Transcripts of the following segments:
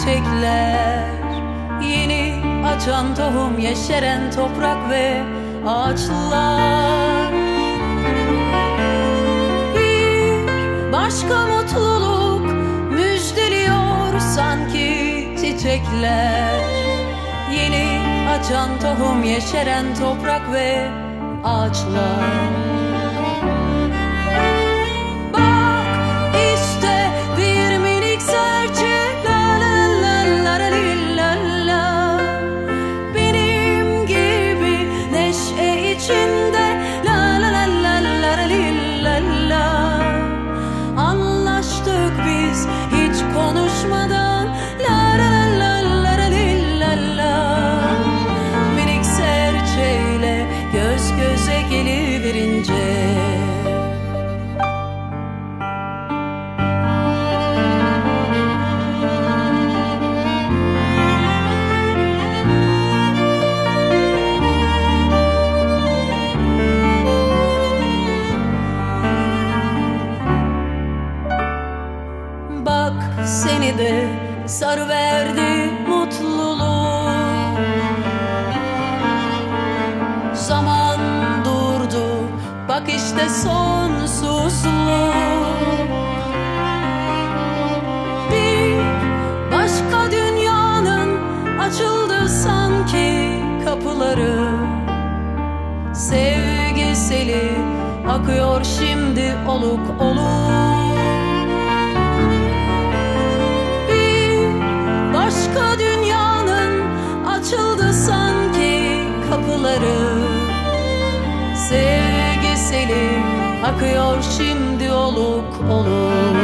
çiçekler, yeni açan tohum, yeşeren toprak ve ağaçlar. Bir başka mutluluk müjdeliyor sanki çiçekler, yeni açan tohum, yeşeren toprak ve ağaçlar. Anlaştık biz hiç konuşmadan, la la la la la la la. Minik serçeyle göz göze geliverince, bak seni de sarıverdi mutluluk. Zaman durdu, bak işte sonsuzluk. Bir başka dünyanın açıldı sanki kapıları. Sevgi seli akıyor şimdi oluk oluk. Başka dünyanın açıldı sanki kapıları. Sevgi seli akıyor şimdi oluk oluk.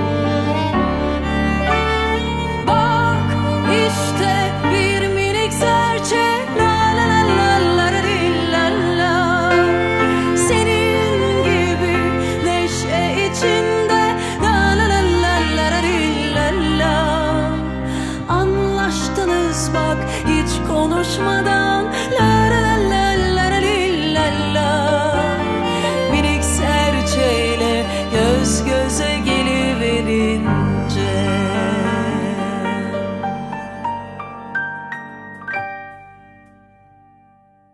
Bak işte bir minik serçe, la la la la la la la. Senin gibi neşe içinde, la la la la la la la. Anlaştınız bak hiç konuşmadan.